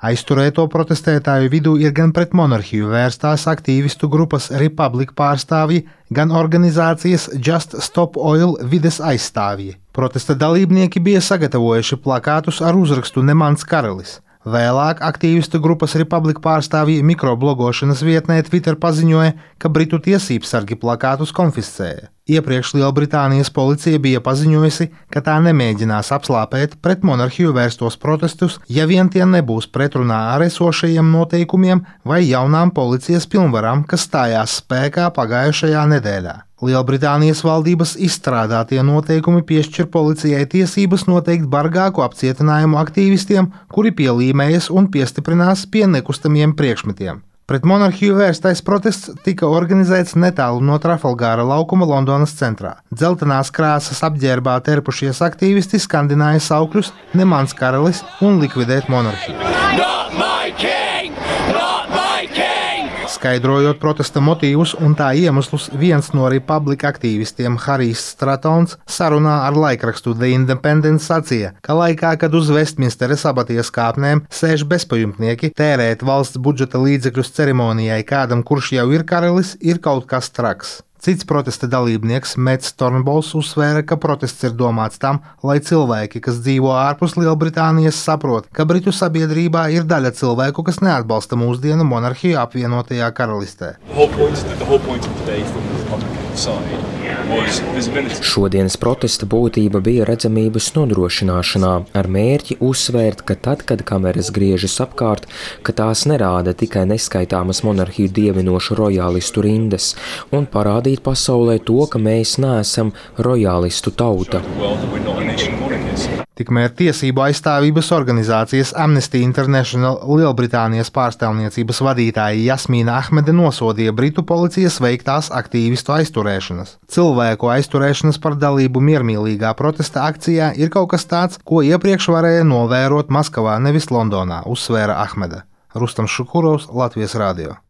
Aizturēto protestētāju vidū ir gan pret monarhiju vērstās aktīvistu grupas Republic pārstāvji, gan organizācijas Just Stop Oil vides aizstāvji. Protesta dalībnieki bija sagatavojuši plakātus ar uzrakstu "Nemans karalis". Vēlāk aktīvistu grupas Republic pārstāvji mikroblogošanas vietnē Twitter paziņoja, ka Britu tiesībsargi plakātus konfiscēja. Iepriekš Lielbritānijas policija bija paziņojusi, ka tā nemēģinās apslāpēt pret monarhiju vērstos protestus, ja vien tie nebūs pretrunā ar esošajiem noteikumiem vai jaunām policijas pilnvarām, kas stājās spēkā pagājušajā nedēļā. Lielbritānijas valdības izstrādātie noteikumi piešķir policijai tiesības noteikt bargāku apcietinājumu aktīvistiem, kuri pielīmējas un piestiprinās pie nekustamiem priekšmetiem. Pret monarhiju vērstais protests tika organizēts netālu no Trafalgāra laukuma Londonas centrā. Dzeltenās krāsas apģērbā terpušies aktīvisti skandināja saukļus "Nemans karalis" un "Likvidēt monarhiju". Skaidrojot protesta motīvus un tā iemeslus, viens no Republic aktīvistiem Harijs Stratons sarunā ar laikrakstu The Independent sacīja, ka laikā, kad uz Vestminsteres abatijas kāpnēm sēž bezpajumtnieki, tērēt valsts budžeta līdzekļus ceremonijai kādam, kurš jau ir karalis, ir kaut kas traks. Cits protesta dalībnieks Mets Tornbols uzsvēra, ka protests ir domāts tam, lai cilvēki, kas dzīvo ārpus Lielbritānijas, saprot, ka Britu sabiedrībā ir daļa cilvēku, kas neatbalsta mūsdienu monarhiju apvienotajā karalistē. Šodienas protesta būtība bija redzamības nodrošināšanā, ar mērķi uzsvērt, ka tad, kad kameras griežas apkārt, ka tās nerāda tikai neskaitāmas monarhiju dievinošu rojālistu rindas, un parādīt pasaulē to, ka mēs neesam rojālistu tauta. Tikmēr tiesību aizstāvības organizācijas Amnesty International Lielbritānijas pārstāvniecības vadītāja Jasmīna Ahmede nosodīja Britu policijas veiktās aktīvistu aizturēšanas. Cilvēku aizturēšanas par dalību miermīlīgā protesta akcijā ir kaut kas tāds, ko iepriekš varēja novērot Maskavā, nevis Londonā, uzsvēra Ahmede. Rustam Šukurovs, Latvijas radio.